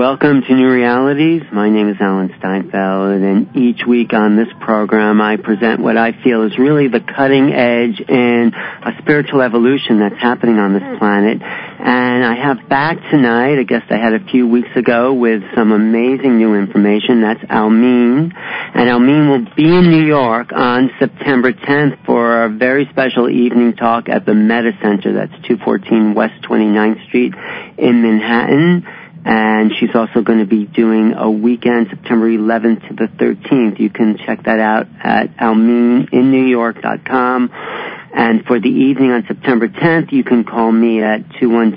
Welcome to New Realities. My name is Alan Steinfeld, and each week on this program I present what I feel is really the cutting edge in a spiritual evolution that's happening on this planet. And I have back tonight a guest I had a few weeks ago with some amazing new information. That's Almeen. And Almeen will be in New York on September 10th for a very special evening talk at the Meta Center. That's 214 West 29th Street in Manhattan. And she's also going to be doing a weekend, September 11th to the 13th. You can check that out at almeeninNewYork.com. And for the evening on September 10th, you can call me at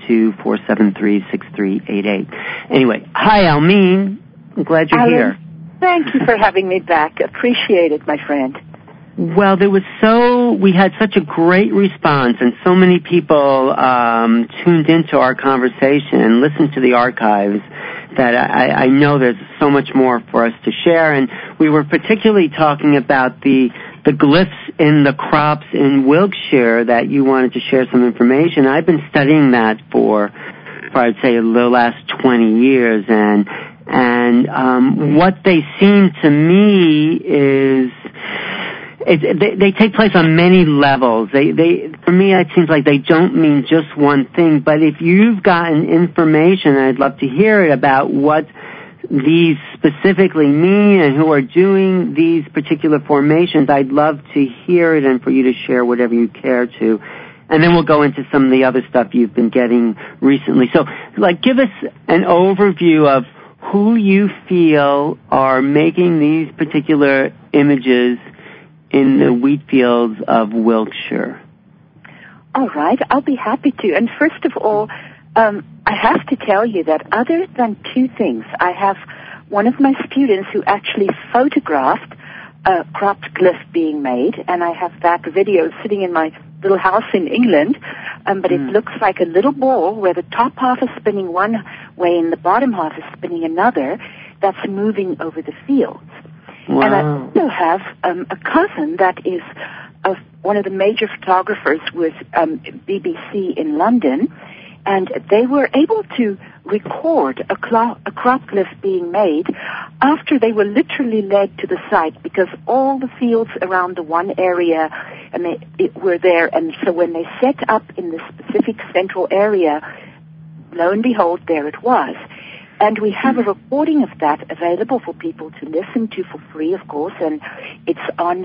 212-473-6388. Anyway, hi, Almeen. I'm glad you're here. Thank you for having me back. Appreciate it, my friend. Well, we had such a great response, and so many people tuned into our conversation and listened to the archives that I know there's so much more for us to share. And we were particularly talking about the glyphs in the crops in Wiltshire that you wanted to share some information. I've been studying that for I'd say the last 20 years, and what they seem to me is they take place on many levels. For me, it seems like they don't mean just one thing. But if you've gotten information, I'd love to hear it about what these specifically mean and who are doing these particular formations. I'd love to hear it and for you to share whatever you care to. And then we'll go into some of the other stuff you've been getting recently. So, give us an overview of who you feel are making these particular images in the wheat fields of Wiltshire. All right, I'll be happy to. And first of all, I have to tell you that other than two things, I have one of my students who actually photographed a cropped glyph being made, and I have that video sitting in my little house in England, but it looks like a little ball where the top half is spinning one way and the bottom half is spinning another, that's moving over the fields. Wow. And I also have a cousin that is one of the major photographers with BBC in London, and they were able to record a crop glyph being made after they were literally led to the site, because all the fields around the one area were there, and so when they set up in the specific central area, lo and behold, there it was. And we have a recording of that available for people to listen to for free, of course, and it's on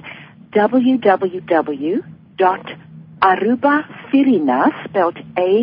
www.arubafirina, spelled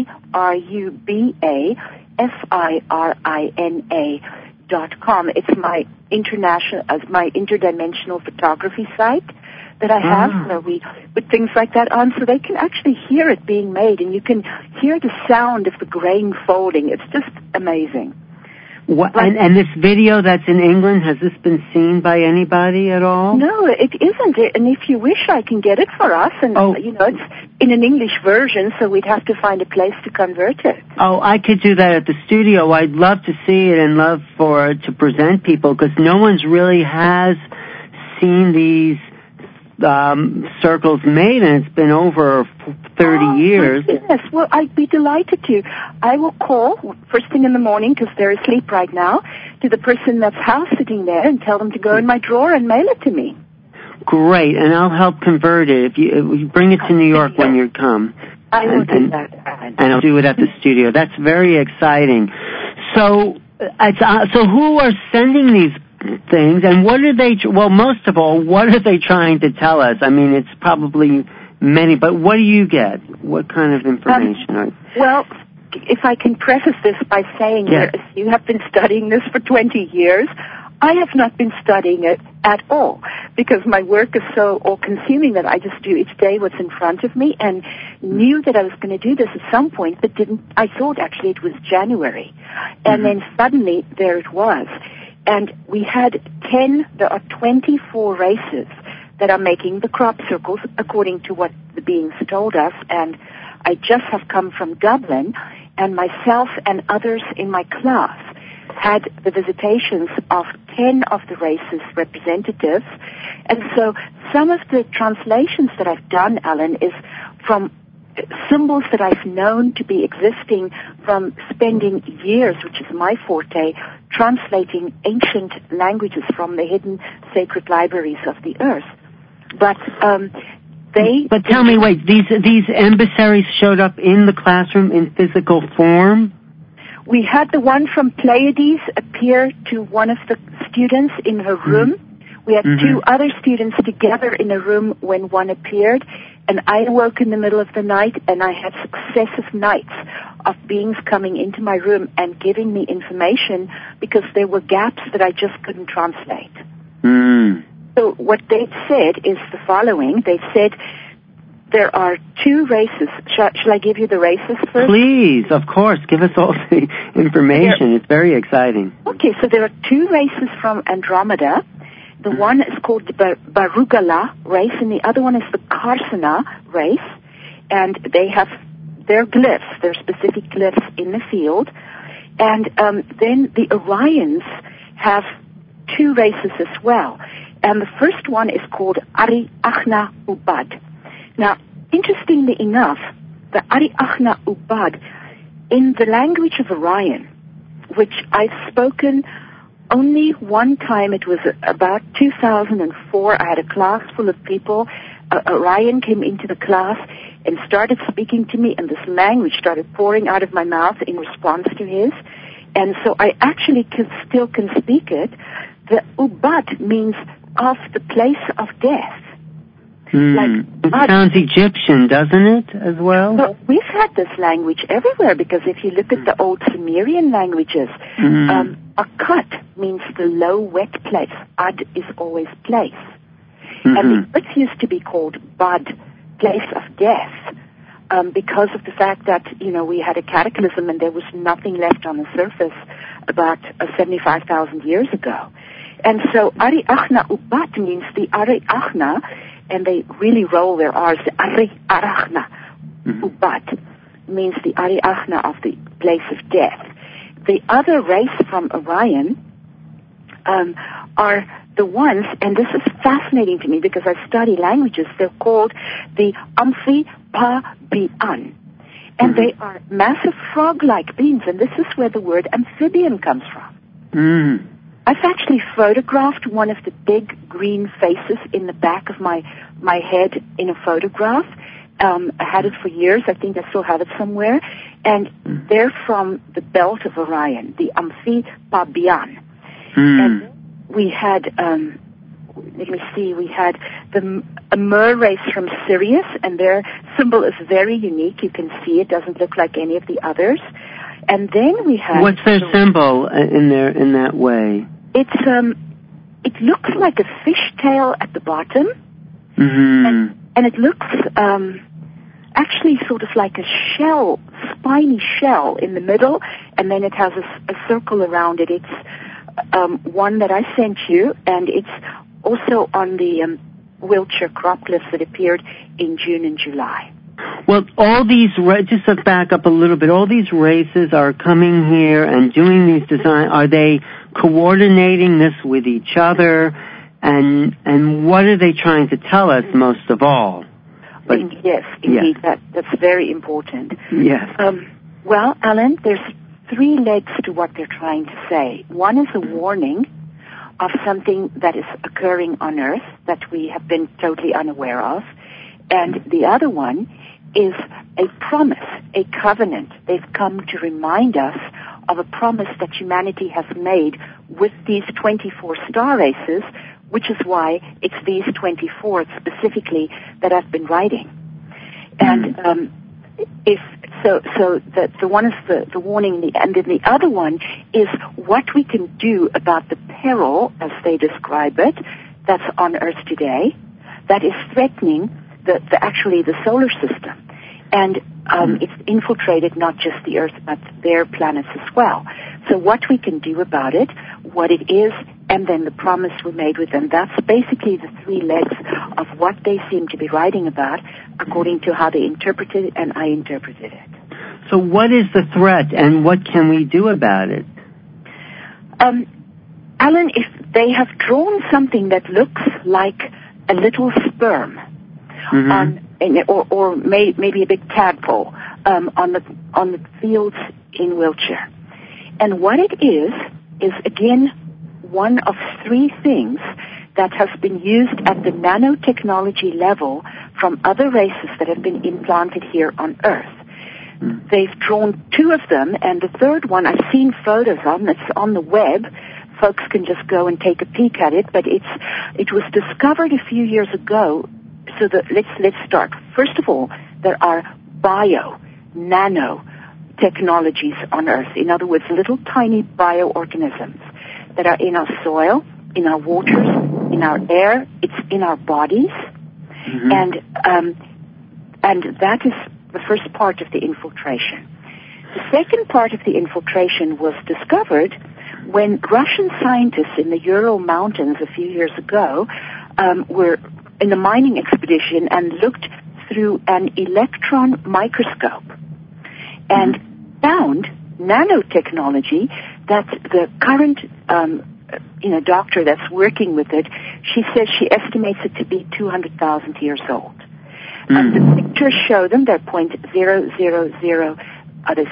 ARUBAFIRINA.com. It's my interdimensional photography site that I have, where we put things like that on so they can actually hear it being made, and you can hear the sound of the grain folding. It's just amazing. What, and this video that's in England, has this been seen by anybody at all? No, it isn't. And if you wish, I can get it for us. And, it's in an English version, so we'd have to find a place to convert it. Oh, I could do that at the studio. I'd love to see it and love to present people, because no one's really has seen these circles made, and it's been over 30 years. Yes, well, I'd be delighted to. I will call first thing in the morning, because they're asleep right now, to the person that's house sitting there and tell them to go in my drawer and mail it to me. Great, and I'll help convert it if you bring it to New York when you come. I will do that. And I'll do it at the studio. That's very exciting. So who are sending these things, and what are they, most of all, what are they trying to tell us? I mean, it's probably many, but what do you get? What kind of information? Well, if I can preface this by saying that you have been studying this for 20 years, I have not been studying it at all, because my work is so all-consuming that I just do each day what's in front of me, and knew that I was going to do this at some point, but I thought actually it was January. And then suddenly, there it was. And we had there are 24 races that are making the crop circles according to what the beings told us. And I just have come from Dublin, and myself and others in my class had the visitations of 10 of the races' representatives. And so some of the translations that I've done, Alan, is from symbols that I've known to be existing from spending years, which is my forte, translating ancient languages from the hidden sacred libraries of the earth. But But tell me, wait, these emissaries showed up in the classroom in physical form? We had the one from Pleiades appear to one of the students in her room. We had two other students together in a room when one appeared, and I awoke in the middle of the night, and I had successive nights of beings coming into my room and giving me information because there were gaps that I just couldn't translate. So what they said is the following. They said there are two races. Shall I give you the races first? Please, of course. Give us all the information. It's very exciting. Okay, so there are two races from Andromeda. The one is called the Barugala race, and the other one is the Karsana race. And they have their glyphs, their specific glyphs in the field. And then the Orions have two races as well. And the first one is called Ari Achna Ubad. Now, interestingly enough, the Ari Achna Ubad, in the language of Orion, which I've spoken only one time, it was about 2004, I had a class full of people. Orion came into the class and started speaking to me, and this language started pouring out of my mouth in response to his. And so I actually still can speak it. The Ubad means of the place of death. It sounds Egyptian, doesn't it, as well? Well, we've had this language everywhere, because if you look at the old Sumerian languages, Akkad means the low, wet place. Ad is always place. And the earth used to be called Bad, place of death, because of the fact that, we had a cataclysm and there was nothing left on the surface about 75,000 years ago. And so Ari Achna Ubat means the Ari Achna, and they really roll their R's. The Ari Arachna Ubat means the Ari Achna of the place of death. The other race from Orion are the ones, and this is fascinating to me because I study languages, they're called the Amphipabian. And they are massive frog-like beings, and this is where the word amphibian comes from. I've actually photographed one of the big green faces in the back of my head in a photograph. I had it for years. I think I still have it somewhere. And they're from the belt of Orion, the Amphipabian. And we had, we had the Amur race from Sirius, and their symbol is very unique. You can see it doesn't look like any of the others. And then we have... What's their symbol in that way? It's it looks like a fishtail at the bottom, and it looks actually sort of like a shell, spiny shell in the middle, and then it has a circle around it. It's one that I sent you, and it's also on the Wiltshire crop glyphs that appeared in June and July. Well, all these, just to back up a little bit, all these races are coming here and doing these designs. Are they coordinating this with each other? And what are they trying to tell us most of all? Yes, indeed, that's very important. Yes. Well, Alan, there's three legs to what they're trying to say. One is a warning of something that is occurring on Earth that we have been totally unaware of. And the other one is a promise, a covenant. They've come to remind us of a promise that humanity has made with these 24 star races, which is why it's these 24 specifically that I've been writing. And the one is the warning, and then the other one is what we can do about the peril, as they describe it, that's on Earth today, that is threatening the solar system. And it's infiltrated not just the Earth, but their planets as well. So what we can do about it, what it is, and then the promise we made with them. That's basically the three legs of what they seem to be writing about, according to how they interpreted it and I interpreted it. So what is the threat, and what can we do about it? Alan, if they have drawn something that looks like a little sperm or maybe a big tadpole on the fields in Wiltshire. And what it is again one of three things that has been used at the nanotechnology level from other races that have been implanted here on Earth. They've drawn two of them, and the third one I've seen photos of. It's on the web. Folks can just go and take a peek at it. But it was discovered a few years ago. So let's start. First of all, there are nano technologies on Earth. In other words, little tiny bioorganisms that are in our soil, in our waters, in our air. It's in our bodies, and that is the first part of the infiltration. The second part of the infiltration was discovered when Russian scientists in the Ural Mountains a few years ago were in a mining expedition and looked through an electron microscope and found nanotechnology that the current doctor that's working with it, she says she estimates it to be 200,000 years old. The pictures show them, they're 0.000, there's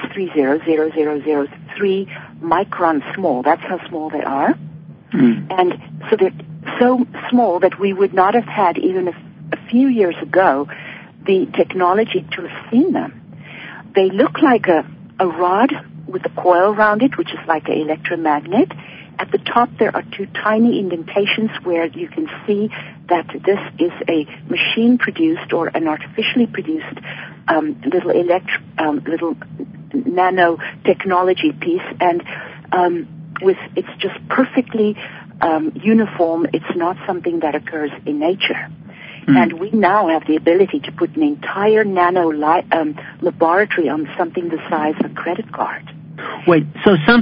3 microns small. That's how small they are. And so they're so small that we would not have had even a few years ago the technology to have seen them. They look like a rod with a coil around it, which is like an electromagnet. At the top, there are two tiny indentations where you can see that this is a machine-produced or an artificially produced little nanotechnology piece, and it's just perfectly uniform. It's not something that occurs in nature. And we now have the ability to put an entire laboratory on something the size of a credit card. Wait, so some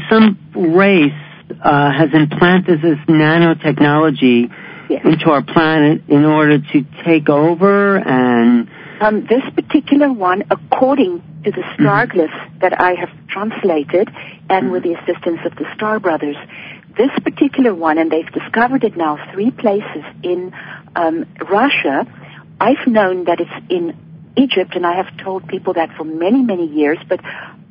race has implanted this nanotechnology into our planet in order to take over and... this particular one, according to the star glyphs that I have translated and with the assistance of the Star Brothers, this particular one, and they've discovered it now 3 places in Russia. I've known that it's in Egypt, and I have told people that for many, many years, but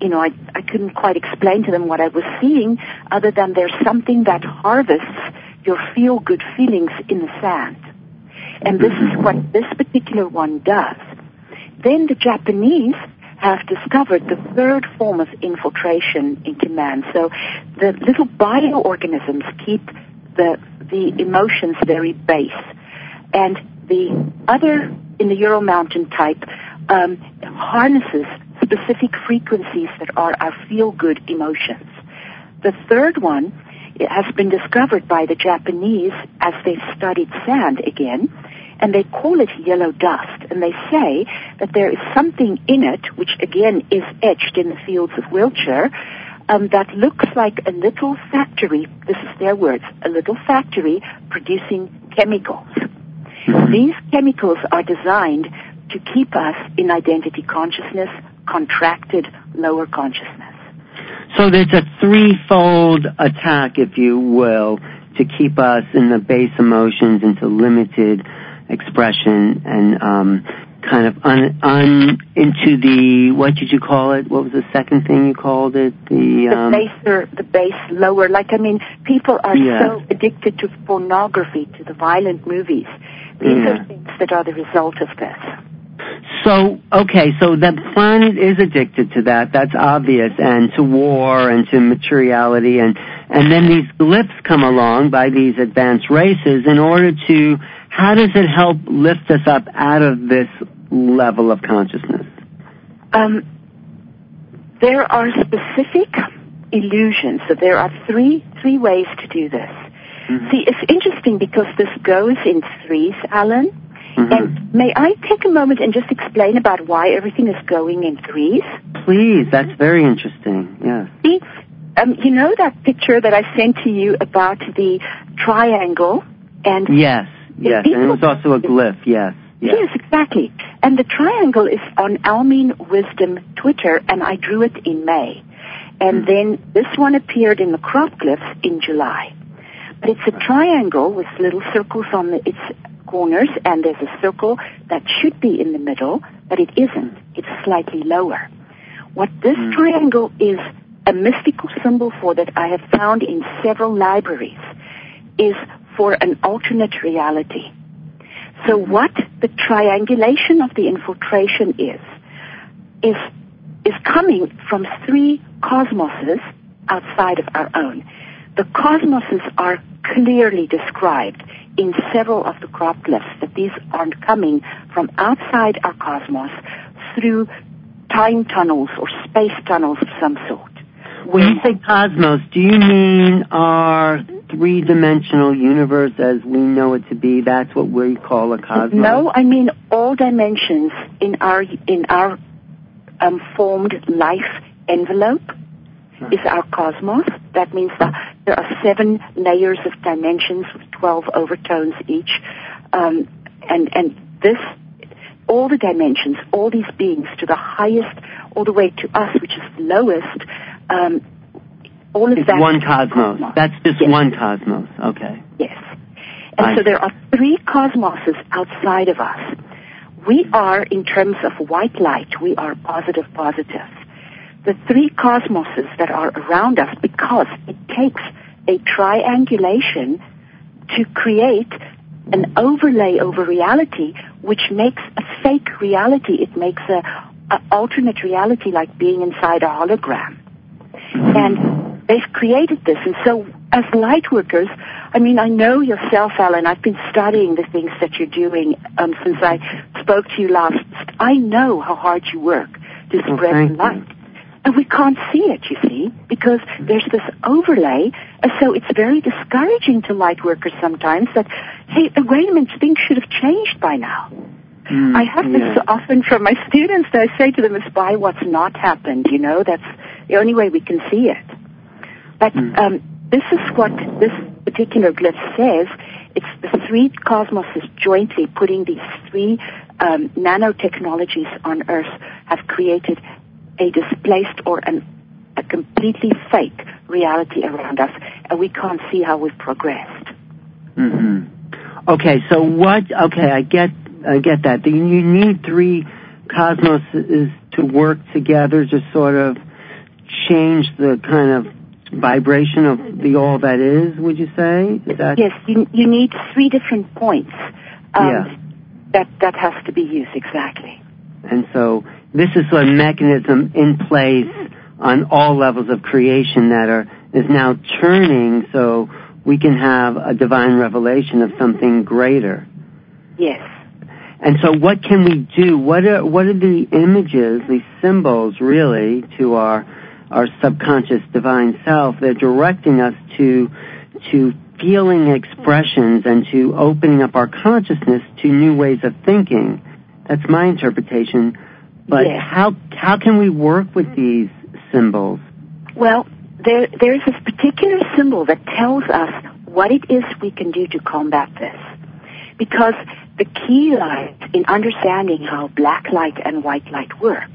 I couldn't quite explain to them what I was seeing other than there's something that harvests your feel-good feelings in the sand. And this is what this particular one does. Then the Japanese have discovered the third form of infiltration into man. So the little bioorganisms keep the emotions very base. And the other, in the Ural Mountain type, harnesses specific frequencies that are our feel-good emotions. The third one has been discovered by the Japanese as they've studied sand again, and they call it yellow dust. And they say that there is something in it, which again is etched in the fields of Wiltshire, that looks like a little factory, this is their words, a little factory producing chemicals. These chemicals are designed to keep us in identity consciousness, contracted lower consciousness. So there's a threefold attack, if you will, to keep us in the base emotions into limited expression and kind of into the, what did you call it? What was the second thing you called it? The base lower. People are so addicted to pornography, to the violent movies. These are things that are the result of this. So the planet is addicted to that. That's obvious, and to war and to materiality, and then these glyphs come along by these advanced races in order to, how does it help lift us up out of this level of consciousness? There are specific illusions. So there are three ways to do this. See, it's interesting because this goes in threes, Alan. And may I take a moment and just explain about why everything is going in threes? Please, that's very interesting, yes. See, you know that picture that I sent to you about the triangle? And yes, and it was also a glyph, yes. Yes, exactly. And the triangle is on Almeen Wisdom Twitter, and I drew it in May. And then this one appeared in the crop glyphs in July. But it's a triangle with little circles on it's corners, and there's a circle that should be in the middle, but it isn't. It's slightly lower. What this triangle is a mystical symbol for, that I have found in several libraries, is for an alternate reality. So what the triangulation of the infiltration is coming from three cosmoses outside of our own. The cosmoses are clearly described in several of the glyphs, that these aren't coming from outside our cosmos through time tunnels or space tunnels of some sort. When you say cosmos, do you mean our three-dimensional universe as we know it to be? That's what we call a cosmos? No, I mean all dimensions in our formed life envelope is our cosmos. That means that there are 7 layers of dimensions with 12 overtones each. And this, all the dimensions, all these beings, to the highest, all the way to us, which is the lowest, all of it's that. One cosmos. That's just one cosmos. Okay. Yes. And so there are 3 cosmoses outside of us. We are, in terms of white light, we are positive. The 3 cosmoses that are around us, because it takes a triangulation to create an overlay over reality, which makes a fake reality. It makes an alternate reality, like being inside a hologram. And they've created this. And so as light workers, I mean, I know yourself, Alan, I've been studying the things that you're doing since I spoke to you last. I know how hard you work to spread the light. And we can't see it, you see, because there's this overlay. And so it's very discouraging to light workers sometimes that, hey, wait a minute, things should have changed by now. I have this so often from my students that I say to them, it's by what's not happened, you know, that's the only way we can see it. But this is what this particular glyph says. It's the 3 cosmoses jointly putting these 3 nanotechnologies on Earth have created a displaced or a completely fake reality around us, and we can't see how we've progressed. Okay, so I get that. You need 3 cosmoses to work together to sort of change the kind of vibration of the all that is, would you say? Yes, you need 3 different points that has to be used, exactly. And so this is a mechanism in place on all levels of creation that is now churning so we can have a divine revelation of something greater. Yes. And so what can we do? What are the images, these symbols really, to our subconscious divine self? They're directing us to feeling expressions and to opening up our consciousness to new ways of thinking. That's my interpretation. But how can we work with these symbols? Well, there's this particular symbol that tells us what it is we can do to combat this. Because the key lies in understanding how black light and white light works.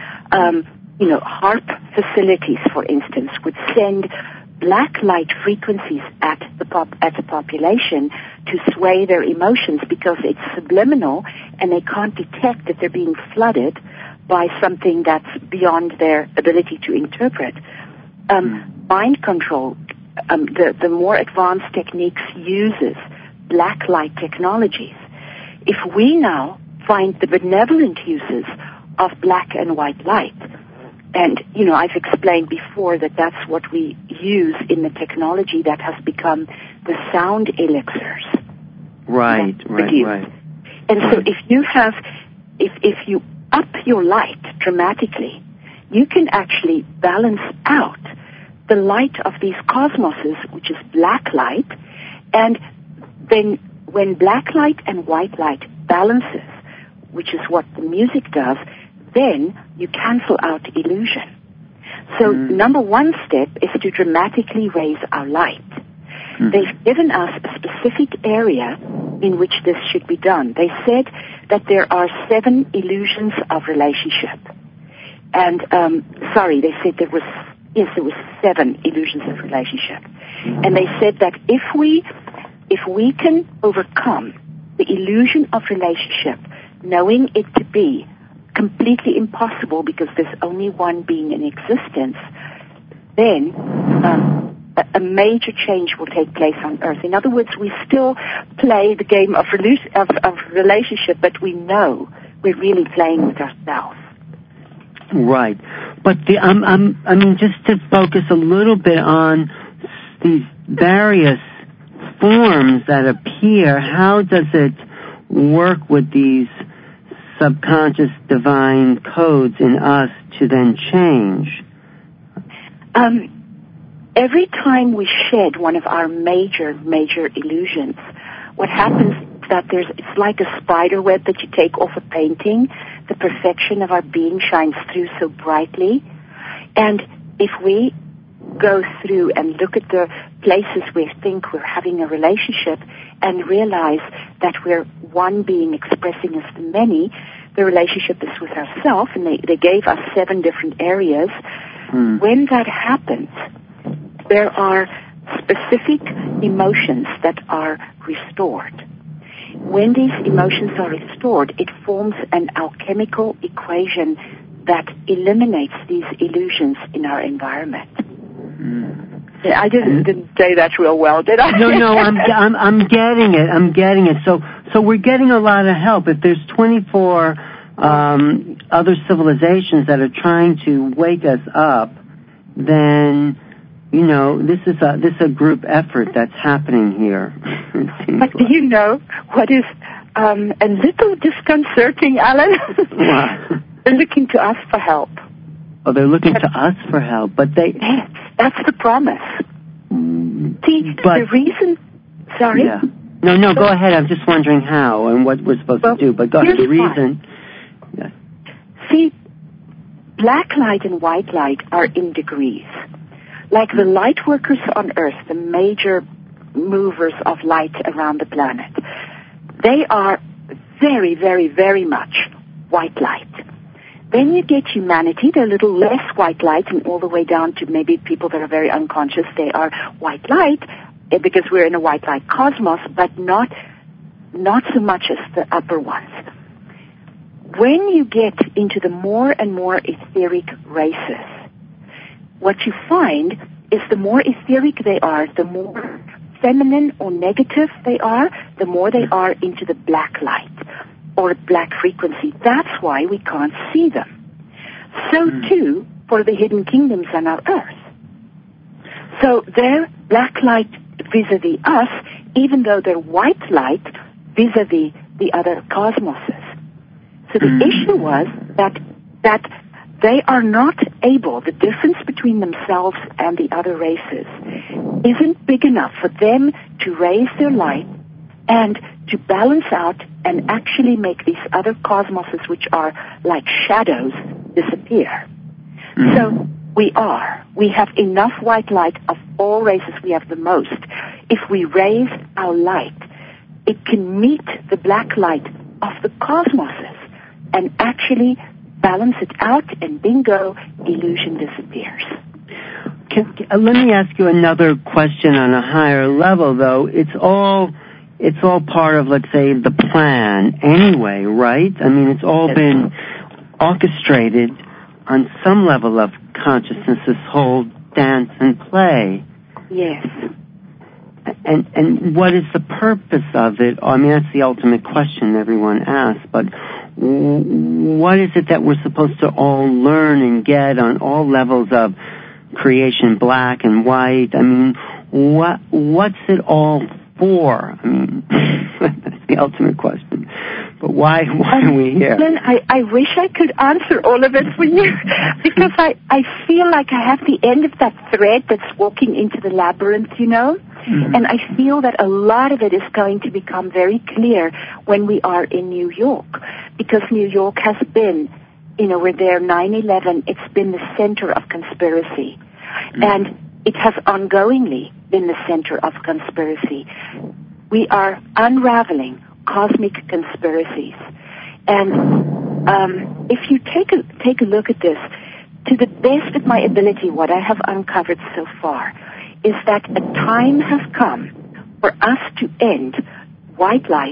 HAARP facilities, for instance, would send black light frequencies at the population to sway their emotions because it's subliminal and they can't detect that they're being flooded by something that's beyond their ability to interpret. Mind control, the more advanced techniques uses black light technologies. If we now find the benevolent uses of black and white light, and, I've explained before that that's what we use in the technology that has become the sound elixirs. Right. And so if you up your light dramatically, you can actually balance out the light of these cosmoses, which is black light, and then when black light and white light balances, which is what the music does, then you cancel out illusion. So number 1 step is to dramatically raise our light. They've given us a specific area in which this should be done. They said that there are 7 illusions of relationship. And, they said there was 7 illusions of relationship. And they said that if we can overcome the illusion of relationship, knowing it to be completely impossible because there's only one being in existence, then a major change will take place on Earth. In other words, we still play the game of relationship, but we know we're really playing with ourselves. Right. But I mean, just to focus a little bit on these various forms that appear, how does it work with these subconscious divine codes in us to then change? Every time we shed one of our major illusions, what happens is that it's like a spider web that you take off a painting. The perfection of our being shines through so brightly. And if we go through and look at the places we think we're having a relationship and realize that we're one being expressing as the many, the relationship is with ourselves, and they gave us 7 different areas. When that happens, there are specific emotions that are restored. When these emotions are restored, it forms an alchemical equation that eliminates these illusions in our environment. I didn't say that real well, did I? No, I'm getting it. I'm getting it. So we're getting a lot of help. If there's 24 other civilizations that are trying to wake us up, then this is a group effort that's happening here. But do you know what is a little disconcerting, Alan? What? They're looking to us for help. Oh, they're looking to us for help, but they... Yes, that's the promise. See, the reason... Sorry? Yeah. No, go ahead. I'm just wondering how and what we're supposed to do, but go ahead. The reason... Yes. See, black light and white light are in degrees. Like the light workers on Earth, the major movers of light around the planet, they are very, very, very much white light. Then you get humanity, they're a little less white light, and all the way down to maybe people that are very unconscious, they are white light, because we're in a white light cosmos, but not so much as the upper ones. When you get into the more and more etheric races, what you find is the more etheric they are, the more feminine or negative they are, the more they are into the black light or black frequency. That's why we can't see them. So too for the hidden kingdoms on our Earth. So they're black light vis-a-vis us, even though they're white light vis-a-vis the other cosmoses. So the issue was that they are not able, the difference between themselves and the other races isn't big enough for them to raise their light and to balance out and actually make these other cosmoses, which are like shadows, disappear. So we have enough white light of all races. We have the most. If we raise our light, it can meet the black light of the cosmoses and actually balance it out, and bingo, illusion disappears. Let me ask you another question on a higher level, though. It's all part of, let's say, the plan anyway, right? I mean, it's all been orchestrated on some level of consciousness, this whole dance and play. Yes. And what is the purpose of it? I mean, that's the ultimate question everyone asks, but what is it that we're supposed to all learn and get on all levels of creation, black and white? I mean, what's it all for? I mean, that's the ultimate question. But why are we here? Then I wish I could answer all of it for you, because I feel like I have the end of that thread that's walking into the labyrinth, and I feel that a lot of it is going to become very clear when we are in New York, because New York has been, we're there 9/11, it's been the center of conspiracy, and it has ongoingly been the center of conspiracy. We are unraveling cosmic conspiracies. And if you take a look at this, to the best of my ability, what I have uncovered so far is that a time has come for us to end white light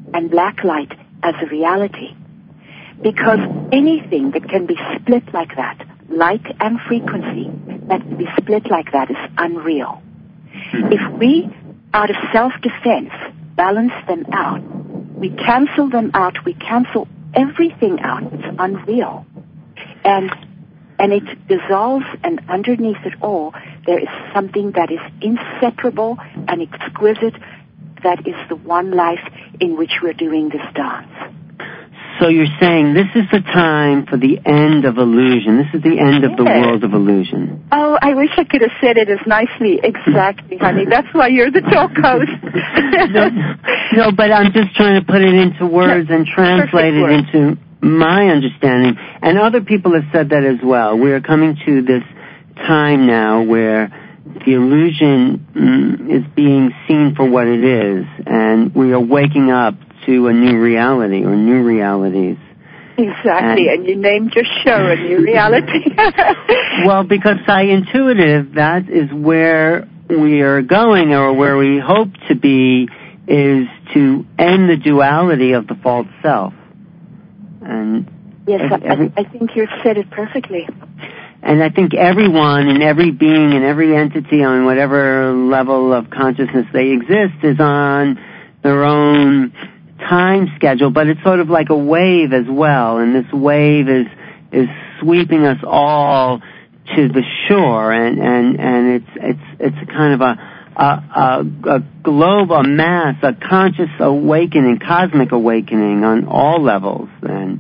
and black light as a reality. Because anything that can be split like that, light and frequency, that can be split like that is unreal. If we, out of self-defense, balance them out, we cancel them out, we cancel everything out, it's unreal. And it dissolves, and underneath it all, there is something that is inseparable and exquisite, that is the one life in which we're doing this dance. So you're saying this is the time for the end of illusion. This is the end of the world of illusion. Oh, I wish I could have said it as nicely. Exactly, honey. That's why you're the talk host. no, but I'm just trying to put it into words and translate it into my understanding. And other people have said that as well. We are coming to this time now where the illusion is being seen for what it is, and we are waking up to a new reality or new realities. Exactly, and you named your show A New Reality. Well, because Intuitive, that is where we are going, or where we hope to be, is to end the duality of the false self. And yes, I think you've said it perfectly. And I think everyone and every being and every entity on whatever level of consciousness they exist is on their own time schedule, but it's sort of like a wave as well, and this wave is sweeping us all to the shore, and it's kind of a globe, a mass, a conscious awakening, cosmic awakening on all levels,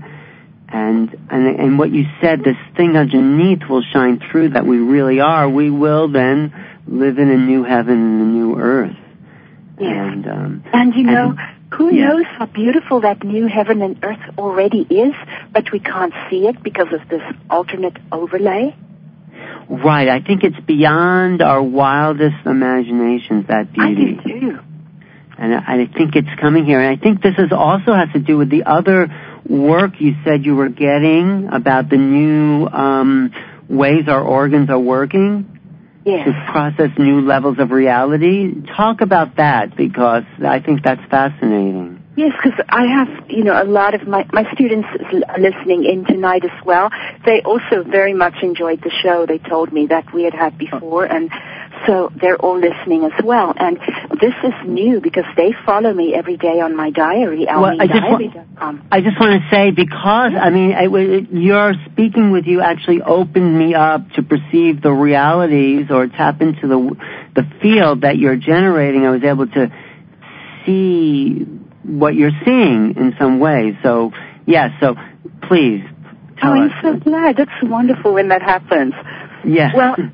and what you said, this thing underneath will shine through that we really are. We will then live in a new heaven and a new earth. Yeah. And you know, who knows how beautiful that new heaven and earth already is, but we can't see it because of this alternate overlay? Right. I think it's beyond our wildest imaginations, that beauty. I do too. And I think it's coming here. And I think this also has to do with the other work you said you were getting about the new ways our organs are working. Yes. To process new levels of reality. Talk about that, because I think that's fascinating. Yes, because I have, a lot of my students are listening in tonight as well. They also very much enjoyed the show they told me that we had before, and so they're all listening as well. And this is new because they follow me every day on my diary, AlmeenDiary.com. I just want to say, because, your speaking with you actually opened me up to perceive the realities or tap into the field that you're generating. I was able to see what you're seeing in some ways. So, so please tell us. I'm so glad. That's wonderful when that happens. Yes.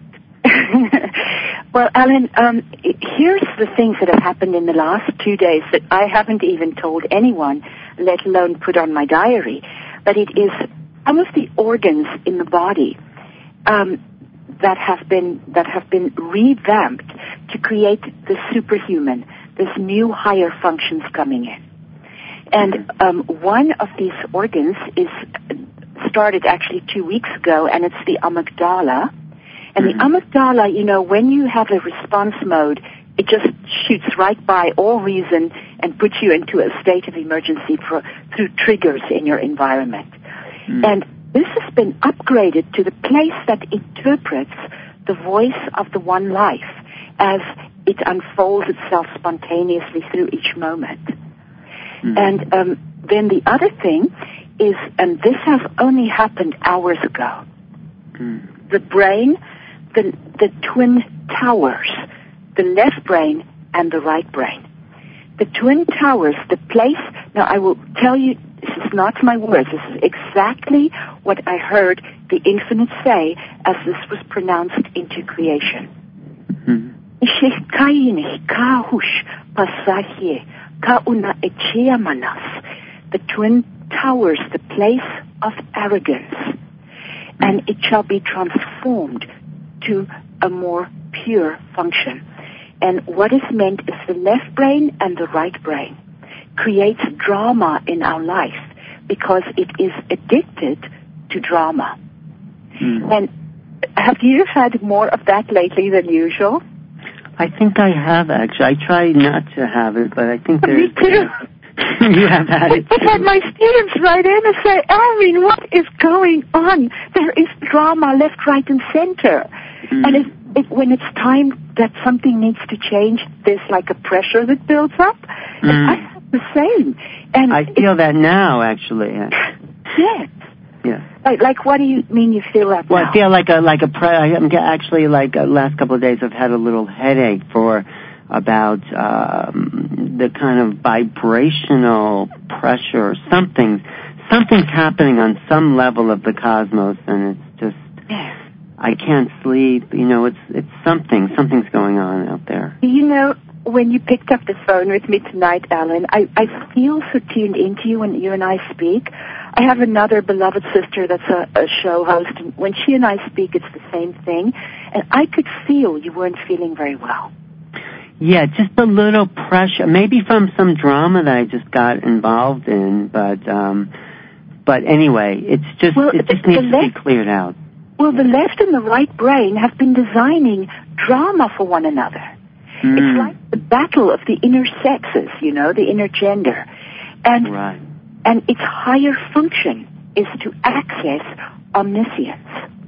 Well, Alan, here's the things that have happened in the last 2 days that I haven't even told anyone, let alone put on my diary. But it is some of the organs in the body that have been revamped to create the superhuman, this new higher functions coming in. And one of these organs is started actually 2 weeks ago, and it's the amygdala. And the amygdala, when you have a response mode, it just shoots right by all reason and puts you into a state of emergency through triggers in your environment. And this has been upgraded to the place that interprets the voice of the one life as it unfolds itself spontaneously through each moment. And then the other thing is, and this has only happened hours ago, the brain, the twin towers, the left brain and the right brain. The twin towers, the place, now I will tell you, this is not my words, this is exactly what I heard the Infinite say as this was pronounced into creation. The twin towers, the place of arrogance, and it shall be transformed to a more pure function. And what is meant is the left brain and the right brain creates drama in our life because it is addicted to drama. And have you had more of that lately than usual? I think I have, actually. I try not to have it, but I think Me too. You have had it too. I've had my students write in and say, Alvin, what is going on? There is drama left, right, and center. And when it's time that something needs to change, there's like a pressure that builds up. And I have the same. And I feel that now, actually. Yes. Yeah. Like, what do you mean you feel that well, now? I feel I'm actually, last couple of days I've had a little headache about the kind of vibrational pressure. Something's happening on some level of the cosmos, and it's just, I can't sleep. It's something's going on out there. When you picked up the phone with me tonight, Alan, I feel so tuned into you when you and I speak. I have another beloved sister that's a show host, and when she and I speak, it's the same thing. And I could feel you weren't feeling very well. Yeah, just a little pressure, maybe from some drama that I just got involved in, but anyway, it just needs to be cleared out. Well, the left and the right brain have been designing drama for one another. It's like the battle of the inner sexes, the inner gender. And its higher function is to access omniscience.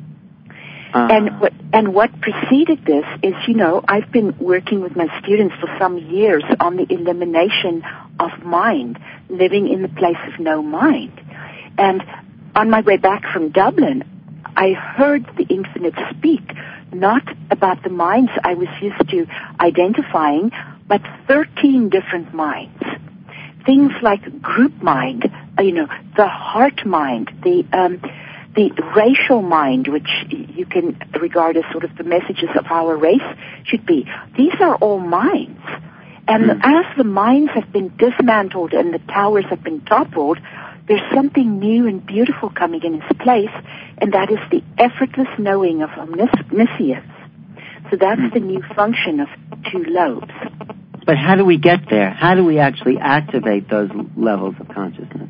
And what preceded this is, I've been working with my students for some years on the elimination of mind, living in the place of no mind. And on my way back from Dublin, I heard the infinite speak, not about the minds I was used to identifying, but 13 different minds. Things like group mind, the heart mind, the racial mind, which you can regard as sort of the messages of how a race should be. These are all minds. And as the minds have been dismantled and the towers have been toppled, there's something new and beautiful coming in its place, and that is the effortless knowing of omniscience. So that's the new function of two lobes. But how do we get there? How do we actually activate those levels of consciousness?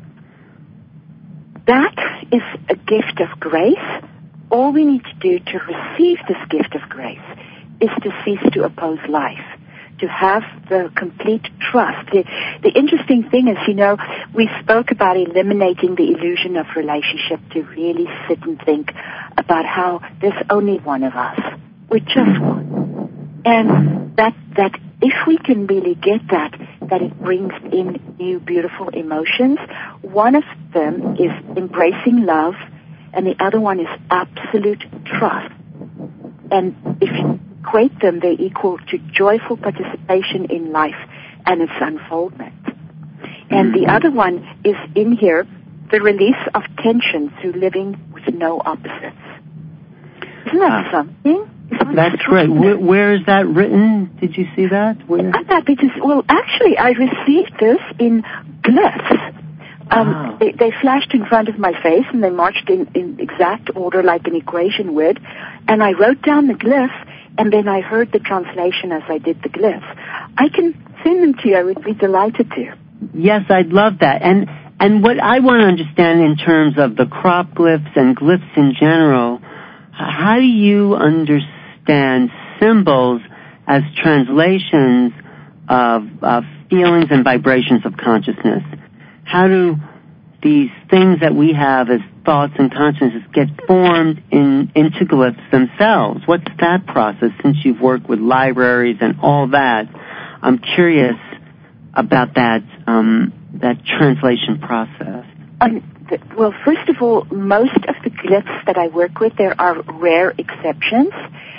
That is a gift of grace. All we need to do to receive this gift of grace is to cease to oppose life, to have the complete trust. The interesting thing is, we spoke about eliminating the illusion of relationship, to really sit and think about how there's only one of us. We're just one. And that if we can really get that it brings in new beautiful emotions. One of them is embracing love, and the other one is absolute trust. And if you equate them, they equal to joyful participation in life and its unfoldment. And the other one is in here, the release of tension through living with no opposites. Isn't that something? That's great. Where is that written? Did you see that? Where? Actually, I received this in glyphs. They flashed in front of my face, and they marched in exact order like an equation would. And I wrote down the glyphs, and then I heard the translation as I did the glyphs. I can send them to you. I would be delighted to. Yes, I'd love that. And what I want to understand in terms of the crop glyphs and glyphs in general, how do you understand symbols as translations of feelings and vibrations of consciousness? How do these things that we have as thoughts and consciousness get formed into glyphs themselves? What's that process, since you've worked with libraries and all that? I'm curious about that translation process. Well, first of all, most of the glyphs that I work with, there are rare exceptions,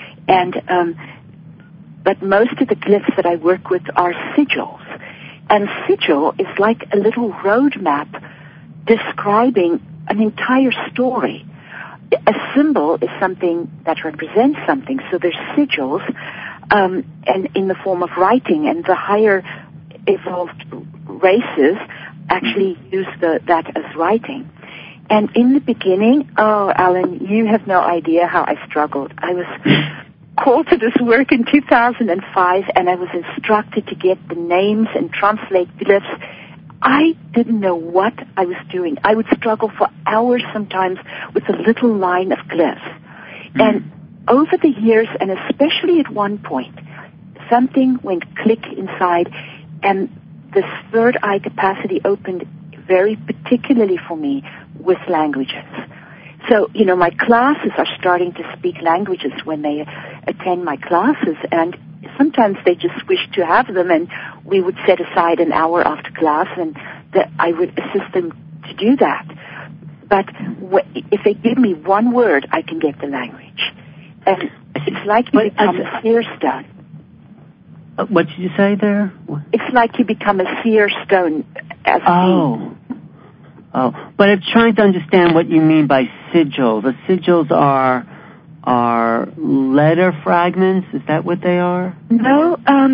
but most of the glyphs that I work with are sigils. And sigil is like a little roadmap describing an entire story. A symbol is something that represents something, so there's sigils, and in the form of writing, and the higher evolved races actually use that as writing. And in the beginning, Alan, you have no idea how I struggled. I was called to this work in 2005, and I was instructed to get the names and translate glyphs. I didn't know what I was doing. I would struggle for hours sometimes with a little line of glyphs. And over the years, and especially at one point, something went click inside, and this third eye capacity opened very particularly for me with languages. So, my classes are starting to speak languages when they attend my classes, and sometimes they just wish to have them, and we would set aside an hour after class, and I would assist them to do that. But if they give me one word, I can get the language. And it's like you become a seer stone. What did you say there? It's like you become a seer stone as Oh, but I'm trying to understand what you mean by sigil. The sigils are letter fragments. Is that what they are? No.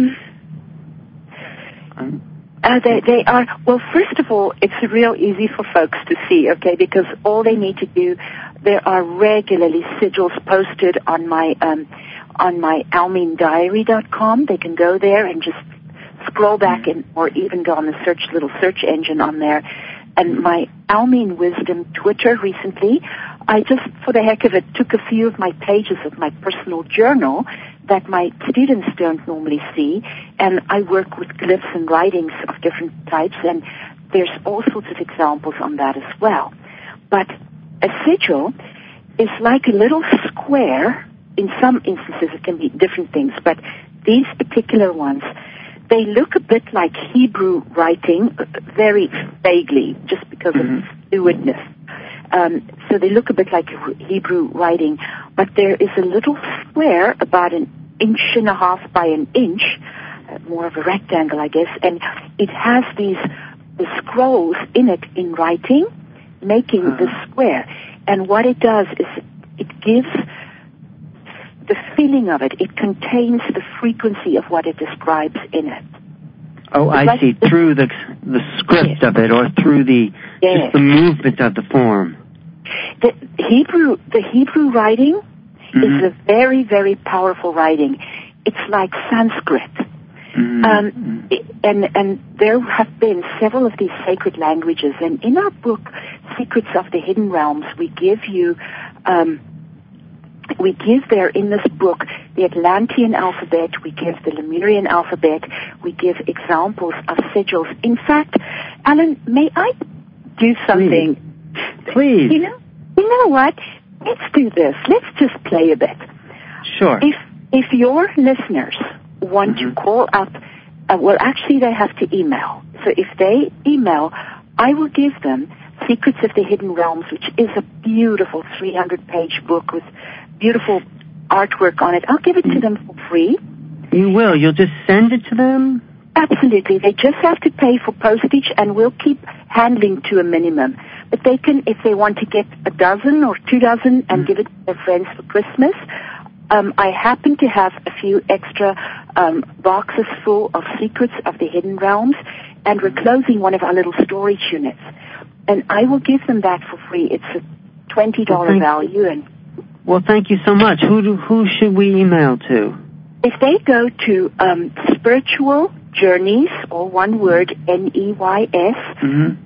They are. Well, first of all, it's real easy for folks to see, okay? Because all they need to do, there are regularly sigils posted on my almeendiary.com. They can go there and just scroll back or even go on the little search engine on there. And my Almeen Wisdom Twitter recently, I just, for the heck of it, took a few of my pages of my personal journal that my students don't normally see, and I work with glyphs and writings of different types, and there's all sorts of examples on that as well. But a sigil is like a little square. In some instances it can be different things, but these particular ones, they look a bit like Hebrew writing, very vaguely, just because of fluidness. So they look a bit like Hebrew writing, but there is a little square about 1.5 inches by 1 inch, more of a rectangle, I guess, and it has the scrolls in it in writing, making the square. And what it does is it gives the feeling of it. It contains the frequency of what it describes in it. Oh, I see. Through the script of it, or through just the movement of the form. The Hebrew writing is a very, very powerful writing. It's like Sanskrit. And there have been several of these sacred languages. And in our book, Secrets of the Hidden Realms, we give there in this book the Atlantean alphabet, we give the Lemurian alphabet, we give examples of sigils. In fact, Alan, may I do something? Please. You know what? Let's do this. Let's just play a bit. Sure. If your listeners want to call up, well, actually they have to email. So if they email, I will give them Secrets of the Hidden Realms, which is a beautiful 300-page book with beautiful artwork on it. I'll give it to them for free. You will? You'll just send it to them? Absolutely. They just have to pay for postage, and we'll keep handling to a minimum. But they can, if they want to get 12 or 24 and give it to their friends for Christmas, I happen to have a few extra boxes full of Secrets of the Hidden Realms, and we're closing one of our little storage units. And I will give them that for free. It's a $20 value. Well, thank you so much. Who should we email to? If they go to Spiritual Journeys, or one word, NEYS,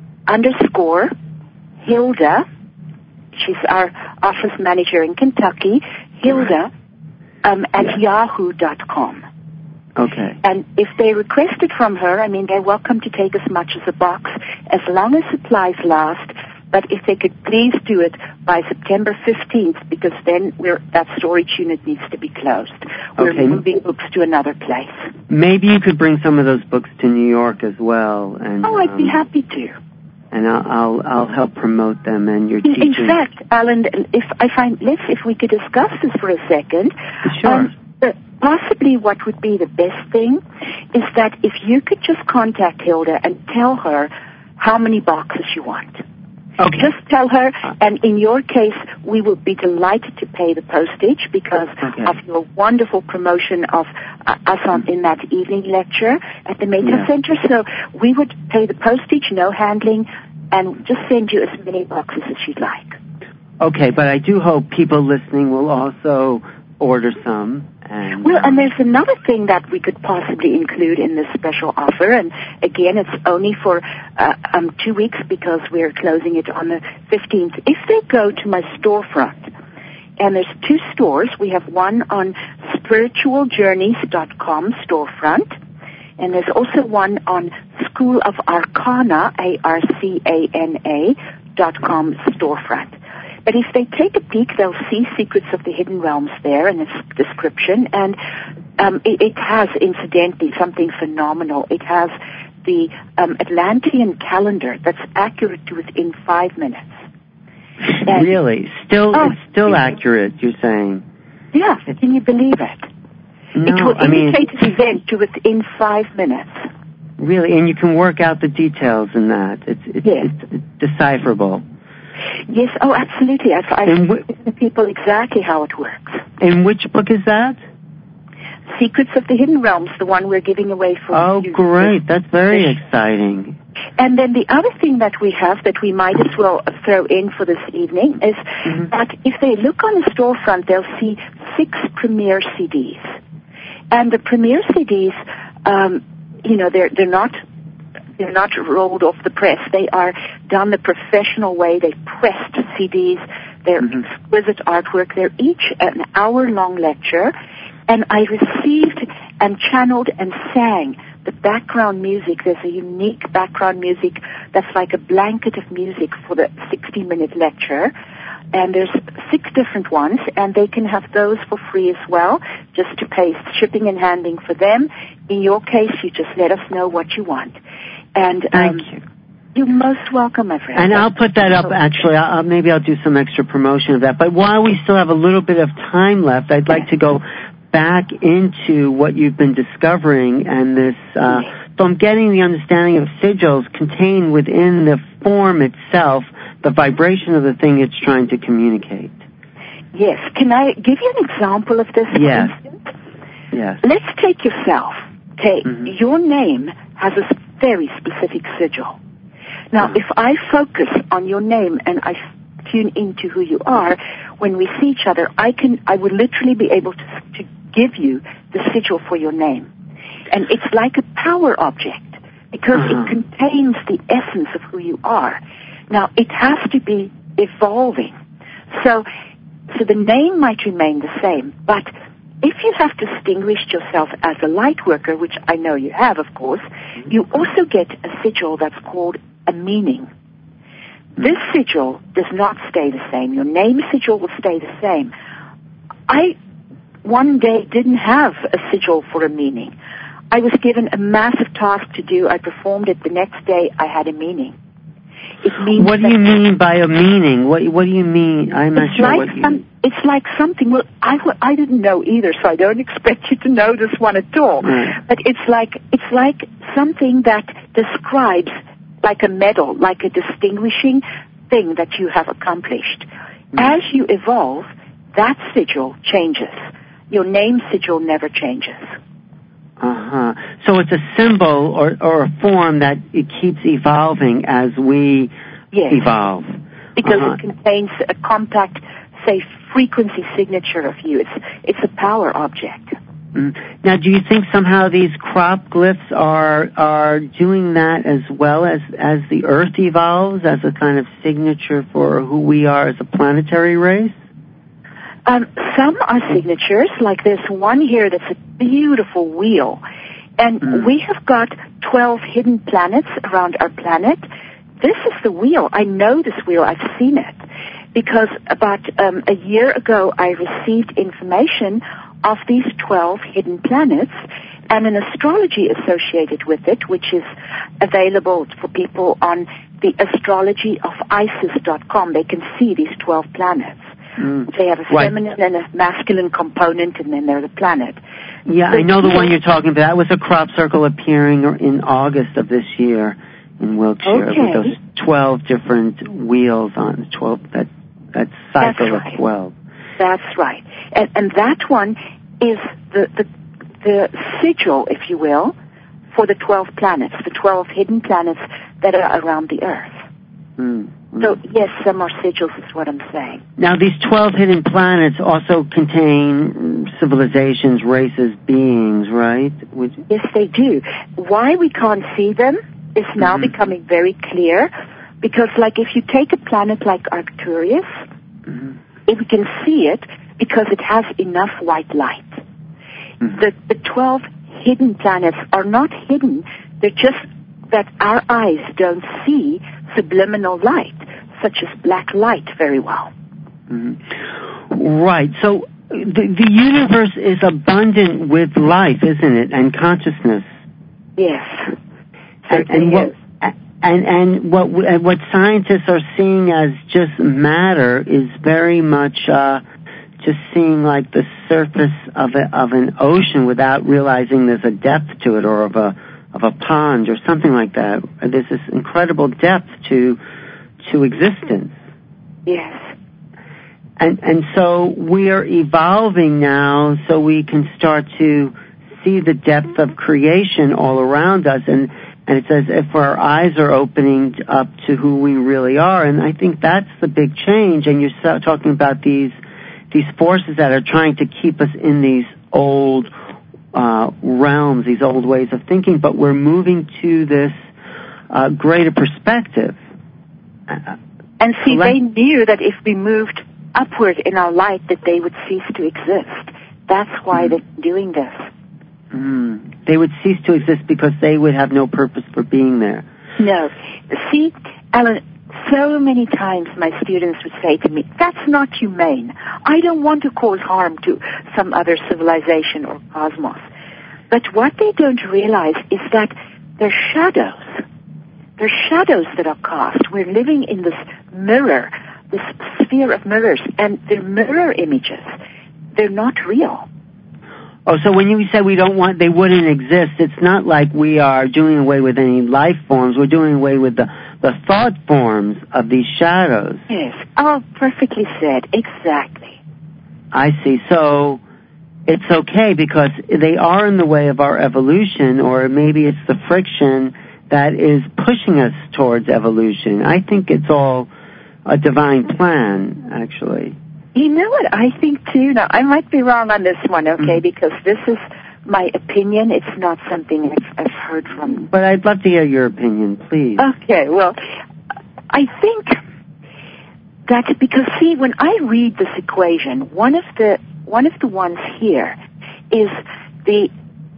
_ Hilda, she's our office manager in Kentucky, Hilda, at yahoo.com. Okay. And if they request it from her, I mean, they're welcome to take as much as a box, as long as supplies last. But if they could please do it by September 15th, because then that storage unit needs to be closed. We're moving books to another place. Maybe you could bring some of those books to New York as well. And, I'd be happy to. And I'll help promote them and your teaching. In fact, Alan, if we could discuss this for a second. Sure. Possibly what would be the best thing is that if you could just contact Hilda and tell her how many boxes you want. Okay. Just tell her, and in your case, we will be delighted to pay the postage because of your wonderful promotion of us in that evening lecture at the Meta Center. So we would pay the postage, no handling, and just send you as many boxes as you'd like. Okay, but I do hope people listening will also order some. And there's another thing that we could possibly include in this special offer, and again, it's only for 2 weeks because we're closing it on the 15th. If they go to my storefront, and there's 2 stores, we have one on spiritualjourneys.com storefront, And there's also one on School of Arcana, ARCANA.com storefront. But if they take a peek, they'll see Secrets of the Hidden Realms there in its description. And it has, incidentally, something phenomenal. It has the Atlantean calendar that's accurate to within 5 minutes. And really? It's still accurate, you're saying? Yeah, can you believe it? No, it will indicate an event to within 5 minutes. Really? And you can work out the details in that. It's decipherable. Yes, oh, absolutely. I've explained to people exactly how it works. And which book is that? Secrets of the Hidden Realms, the one we're giving away for you. Oh, great. That's very exciting. And then the other thing that we have that we might as well throw in for this evening is that if they look on the storefront, they'll see 6 Premier CDs. And the Premier CDs, they're not rolled off the press. They are done the professional way. They've pressed CDs. They're exquisite artwork. They're each an hour-long lecture. And I received and channeled and sang the background music. There's a unique background music that's like a blanket of music for the 60-minute lecture. And there's 6 different ones, and they can have those for free as well, just to pay shipping and handling for them. In your case, you just let us know what you want. And thank you. You're most welcome, my friend. And I'll put that up, actually. Maybe I'll do some extra promotion of that. But while we still have a little bit of time left, I'd like to go back into what you've been discovering and this, so I'm getting the understanding of sigils contained within the form itself, the vibration of the thing it's trying to communicate. Yes. Can I give you an example of this? Yes. Yes. Let's take yourself. Okay. Your name has a very specific sigil. Now, if I focus on your name and I tune into who you are, when we see each other, I would literally be able to give you the sigil for your name. And it's like a power object because it contains the essence of who you are. Now, it has to be evolving. So the name might remain the same, but if you have distinguished yourself as a light worker, which I know you have, of course, you also get a sigil that's called a meaning. This sigil does not stay the same. Your name sigil will stay the same. I one day didn't have a sigil for a meaning. I was given a massive task to do. I performed it. The next day, I had a meaning. It means. What do you mean by a meaning? What do you mean? I'm not sure what you mean. It's like something. Well, I didn't know either, so I don't expect you to know this one at all. But it's like something that describes like a medal, like a distinguishing thing that you have accomplished. As you evolve, that sigil changes. Your name sigil never changes. So it's a symbol or a form that it keeps evolving as we evolve. Because it contains a compact, say, frequency signature of you. It's a power object. Now, do you think somehow these crop glyphs are doing that as well as the Earth evolves as a kind of signature for who we are as a planetary race? Some are signatures, like there's one here that's a beautiful wheel. And we have got 12 hidden planets around our planet. This is the wheel. I know this wheel. I've seen it. Because about a year ago, I received information of these 12 hidden planets and an astrology associated with it, which is available for people on the astrologyofisis.com. They can see these 12 planets. They have a feminine and a masculine component, and then they're the planet. Yeah, I know the one you're talking about. That was a crop circle appearing in August of this year in Wiltshire with those 12 different wheels on 12. That cycle of 12. That's right, and that one is the sigil, if you will, for the 12 planets, the 12 hidden planets that are around the Earth. So, yes, some are sigils is what I'm saying. Now, these 12 hidden planets also contain civilizations, races, beings, right? Yes, they do. Why we can't see them is now becoming very clear, because, like, if you take a planet like Arcturus, we can see it because it has enough white light. The 12 hidden planets are not hidden. They're just that our eyes don't see subliminal light, such as black light, very well. Mm-hmm. Right. So the universe is abundant with life, isn't it, and consciousness? Yes. And what scientists are seeing as just matter is very much just seeing like the surface of an ocean without realizing there's a depth to it, or of a pond or something like that. There's this incredible depth to existence. Yes. And so we are evolving now, so we can start to see the depth of creation all around us, and it's as if our eyes are opening up to who we really are. And I think that's the big change. And you're talking about these forces that are trying to keep us in these old realms, these old ways of thinking, but we're moving to this greater perspective. And see, they knew that if we moved upward in our light, that they would cease to exist. That's why they're doing this. They would cease to exist because they would have no purpose for being there. No. See, Alan, so many times my students would say to me, that's not humane. I don't want to cause harm to some other civilization or cosmos. But what they don't realize is that they're shadows. They're shadows that are cast. We're living in this mirror, this sphere of mirrors, and they're mirror images. They're not real. Oh, so when you say they wouldn't exist, it's not like we are doing away with any life forms. We're doing away with the thought forms of these shadows. Yes. Oh, perfectly said. Exactly. I see. So it's okay because they are in the way of our evolution, or maybe it's the friction that is pushing us towards evolution. I think it's all a divine plan, actually. You know what I think, too? Now, I might be wrong on this one, okay, because this is my opinion. It's not something I've heard from. But I'd love to hear your opinion, please. Okay, well, I think that because, see, when I read this equation, one of the ones here is the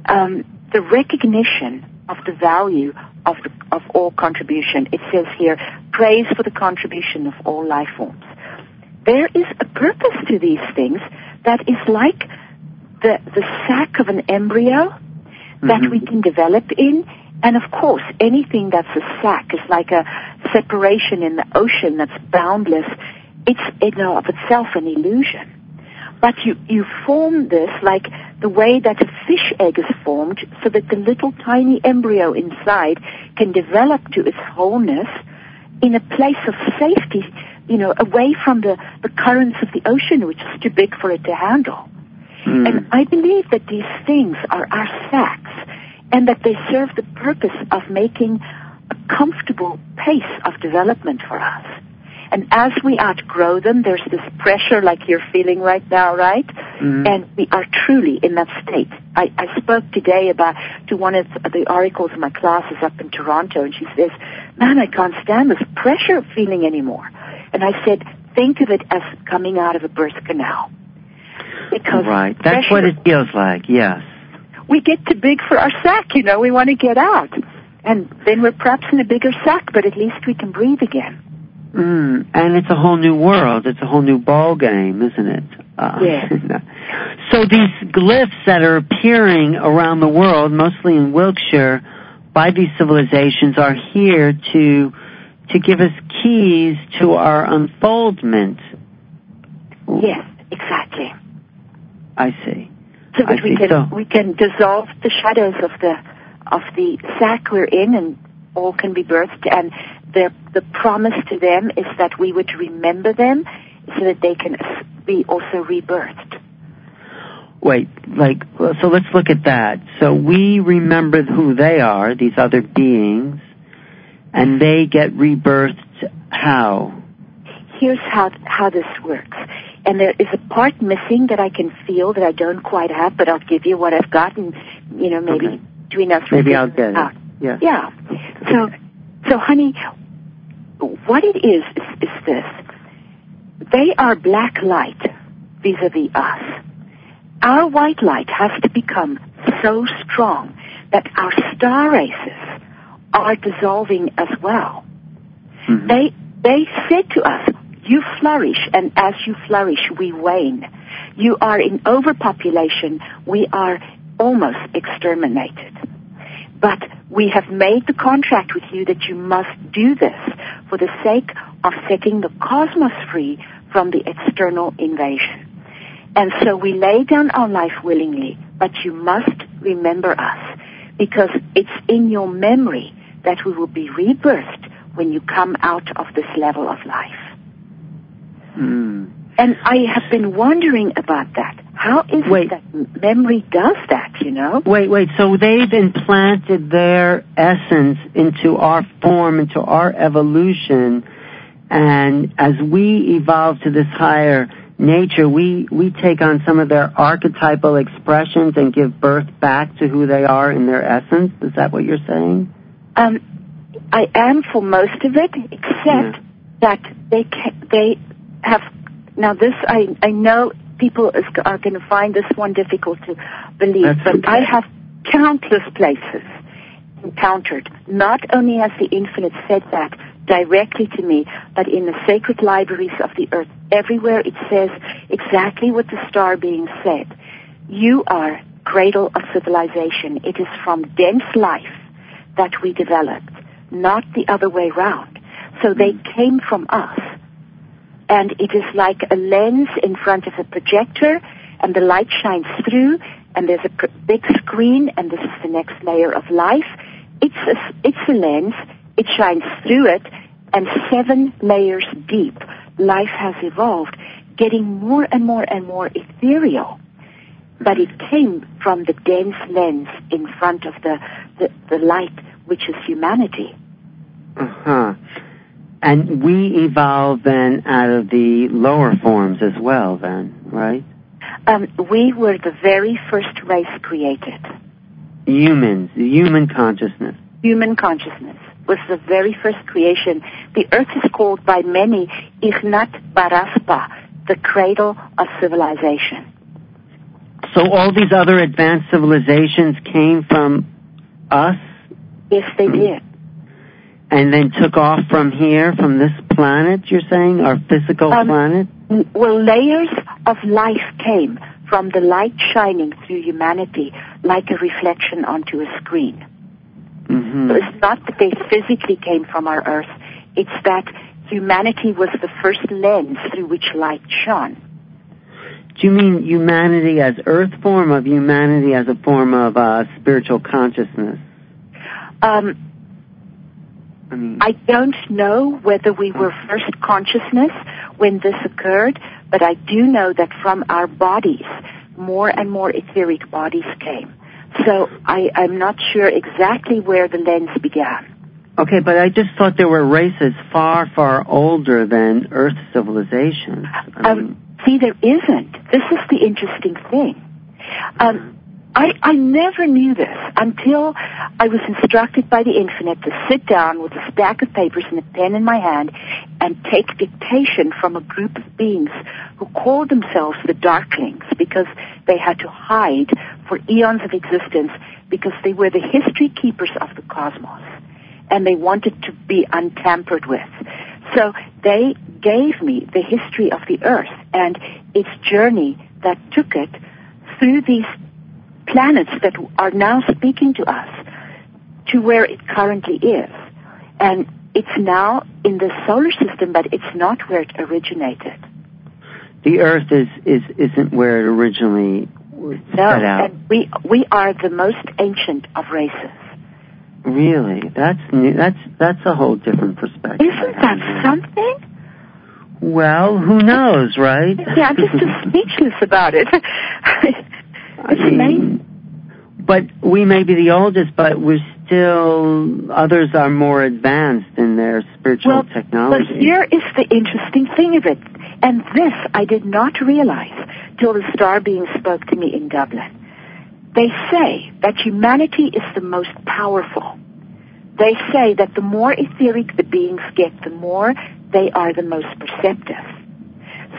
recognition of the value of all contribution. It says here, praise for the contribution of all life forms. There is a purpose to these things that is like the sac of an embryo that we can develop in. And of course, anything that's a sac is like a separation in the ocean that's boundless. It's in and of itself an illusion. But you form this like the way that a fish egg is formed, so that the little tiny embryo inside can develop to its wholeness in a place of safety, away from the currents of the ocean, which is too big for it to handle. And I believe that these things are our sacs, and that they serve the purpose of making a comfortable pace of development for us. And as we outgrow them, there's this pressure like you're feeling right now, right? And we are truly in that state. I spoke today to one of the oracles in my classes up in Toronto, and she says, man, I can't stand this pressure feeling anymore. And I said, think of it as coming out of a birth canal. Because right, that's what it feels like, yes. We get too big for our sack, we want to get out. And then we're perhaps in a bigger sack, but at least we can breathe again. And it's a whole new world. It's a whole new ball game, isn't it? Yes. So these glyphs that are appearing around the world, mostly in Wiltshire, by these civilizations are here to give us keys to our unfoldment. Yes, exactly. I see. So that we can dissolve the shadows of the sack we're in, and all can be birthed. And the promise to them is that we would remember them, so that they can be also rebirthed. Wait, so let's look at that. So we remember who they are, these other beings, and they get rebirthed how? Here's how this works. And there is a part missing that I can feel that I don't quite have, but I'll give you what I've got, and, maybe between us. Maybe I'll get it. Yes. Yeah. So, honey, what it is this. They are black light vis-a-vis us. our white light has to become so strong that our star races are dissolving as well. Mm-hmm. They said to us, you flourish, and as you flourish, we wane. You are in overpopulation. We are almost exterminated. But we have made the contract with you that you must do this for the sake of setting the cosmos free from the external invasion. And so we lay down our life willingly, but you must remember us, because it's in your memory that we will be rebirthed when you come out of this level of life. Mm. And I have been wondering about that. How is it that memory does that, you know? Wait. So they've implanted their essence into our form, into our evolution, and as we evolve to this higher nature, we take on some of their archetypal expressions and give birth back to who they are in their essence. Is that what you're saying? I am for most of it, except that they have. Now, this I know people are going to find this one difficult to believe, but I have countless places encountered. Not only has the Infinite said that directly to me, but in the sacred libraries of the earth, everywhere it says exactly what the star being said. You are cradle of civilization. It is from dense life that we developed, not the other way round. So they came from us. And it is like a lens in front of a projector, and the light shines through, and there's a big screen, and this is the next layer of life. It's a lens. It shines through it, and 7 layers deep, life has evolved, getting more and more and more ethereal. But it came from the dense lens in front of the light, which is humanity. Uh-huh. And we evolved then out of the lower forms as well then, right? We were the very first race created. Humans, human consciousness. Human consciousness was the very first creation. The earth is called by many Ignat Baraspa, the cradle of civilization. So all these other advanced civilizations came from us? Yes, they did. And then took off from here, from this planet, you're saying, our physical planet? Well, layers of life came from the light shining through humanity like a reflection onto a screen. Mm-hmm. So it's not that they physically came from our Earth. It's that humanity was the first lens through which light shone. Do you mean humanity as earth form, or humanity as a form of spiritual consciousness? I don't know whether we were first consciousness when this occurred, but I do know that from our bodies, more and more etheric bodies came. So I'm not sure exactly where the lens began. Okay, but I just thought there were races far, far older than Earth civilizations. See, there isn't. This is the interesting thing. I never knew this until I was instructed by the Infinite to sit down with a stack of papers and a pen in my hand and take dictation from a group of beings who called themselves the Darklings because they had to hide for eons of existence because they were the history keepers of the cosmos and they wanted to be untampered with. So they gave me the history of the Earth and its journey that took it through these planets that are now speaking to us to where it currently is. And it's now in the solar system, but it's not where it originated. The Earth isn't where it originally was set out. And we are the most ancient of races. Really? That's new. That's a whole different perspective. Isn't that something? Well, who knows, right? Yeah, I'm just speechless about it. It's amazing. But we may be the oldest, but we're still, others are more advanced in their spiritual technology. But here is the interesting thing of it, and this I did not realize till the star being spoke to me in Dublin. They say that humanity is the most powerful. They say that the more etheric the beings get, the more they are the most perceptive.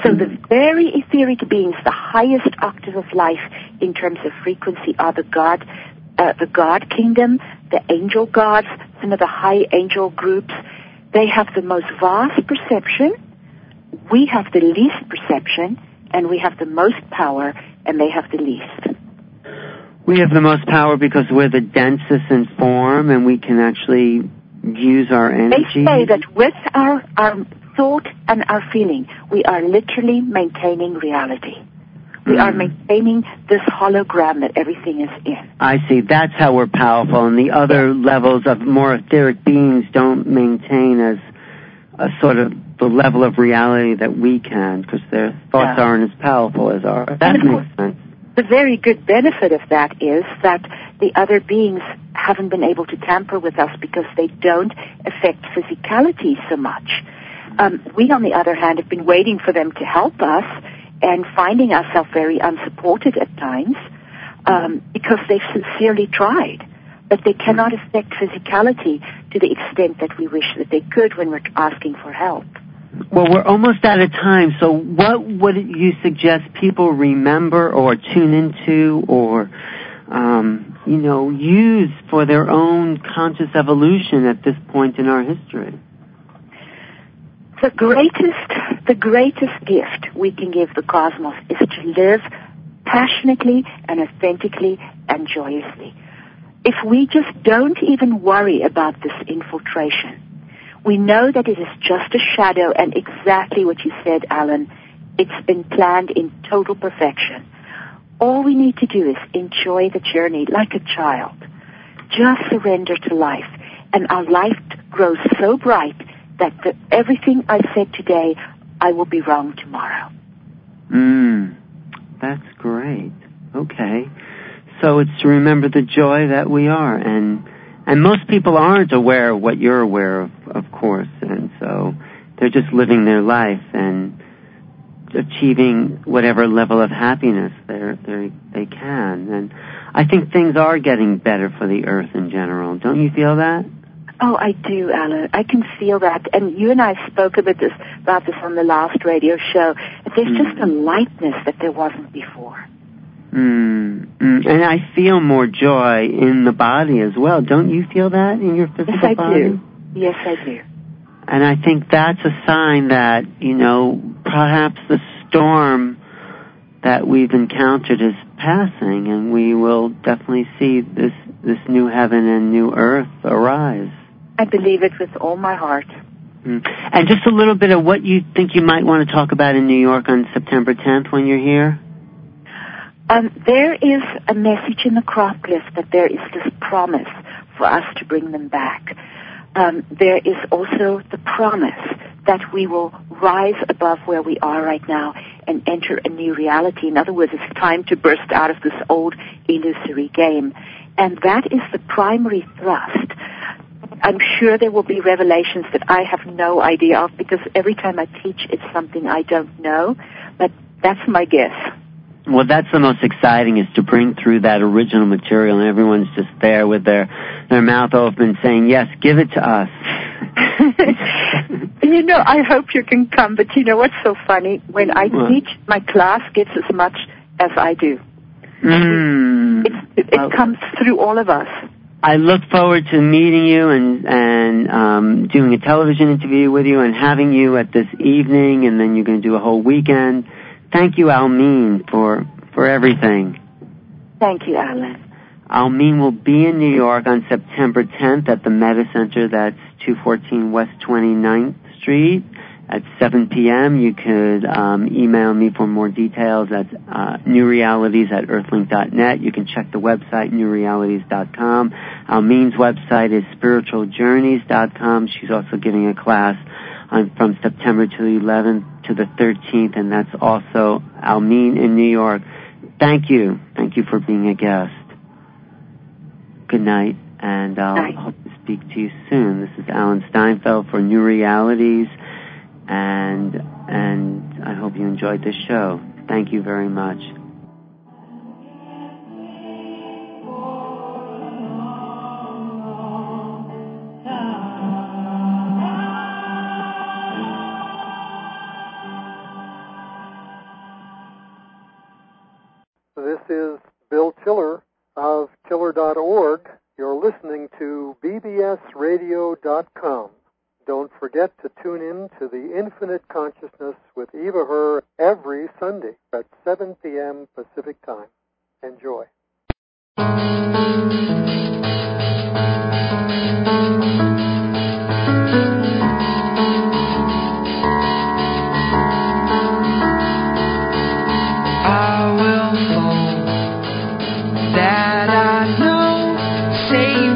So the very etheric beings, the highest octave of life in terms of frequency, are the God kingdom, the angel gods, some of the high angel groups. They have the most vast perception. We have the least perception, and we have the most power, and they have the least. We have the most power because we're the densest in form, and we can actually use our energy. They say that with our thought and our feeling, we are literally maintaining reality. We are maintaining this hologram that everything is in. I see. That's how we're powerful, and the other levels of more etheric beings don't maintain as a sort of the level of reality that we can, because their thoughts aren't as powerful as ours. That makes sense. The very good benefit of that is that the other beings haven't been able to tamper with us because they don't affect physicality so much. We, on the other hand, have been waiting for them to help us and finding ourselves very unsupported at times because they've sincerely tried. But they cannot affect physicality to the extent that we wish that they could when we're asking for help. Well, we're almost out of time, so what would you suggest people remember or tune into or, use for their own conscious evolution at this point in our history? The greatest gift we can give the cosmos is to live passionately and authentically and joyously. If we just don't even worry about this infiltration, we know that it is just a shadow, and exactly what you said, Alan, it's been planned in total perfection. All we need to do is enjoy the journey like a child. Just surrender to life, and our life grows so bright that everything I said today, I will be wrong tomorrow. That's great. Okay. So it's to remember the joy that we are, and most people aren't aware of what you're aware of course, and so they're just living their life and achieving whatever level of happiness they can. And I think things are getting better for the Earth in general. Don't you feel that? Oh, I do, Alan. I can feel that. And you and I spoke about this on the last radio show. There's just a lightness that there wasn't before. And I feel more joy in the body as well. Don't you feel that in your physical body? Yes, I do. And I think that's a sign that, perhaps the storm that we've encountered is passing, and we will definitely see this new heaven and new earth arise. I believe it with all my heart. And just a little bit of what you think you might want to talk about in New York on September 10th when you're here? There is a message in the crop glyph that there is this promise for us to bring them back. There is also the promise that we will rise above where we are right now and enter a new reality. In other words, it's time to burst out of this old illusory game. And that is the primary thrust. I'm sure there will be revelations that I have no idea of, because every time I teach, it's something I don't know. But that's my guess. Well, that's the most exciting, is to bring through that original material, and everyone's just there with their mouth open saying, yes, give it to us. I hope you can come, but you know what's so funny? When I teach, my class gets as much as I do. It comes through all of us. I look forward to meeting you and doing a television interview with you and having you at this evening, and then you're going to do a whole weekend. Thank you, Almeen, for everything. Thank you, Alan. Almeen will be in New York on September 10th at the Meta Center. That's 214 West 29th Street at 7 p.m. You could email me for more details at newrealities@earthlink.net. You can check the website, newrealities.com. Almeen's website is spiritualjourneys.com. She's also giving a class from September to the 11th to the 13th, and that's also Almeen in New York. Thank you. Thank you for being a guest. Good night, and I'll hope to speak to you soon. This is Alan Steinfeld for New Realities, and I hope you enjoyed this show. Thank you very much. theserialkiller.org. You're listening to bbsradio.com. Don't forget to tune in to The Infinite Consciousness with Eva Herr every Sunday at 7 p.m. Pacific Time. Enjoy. That I know, save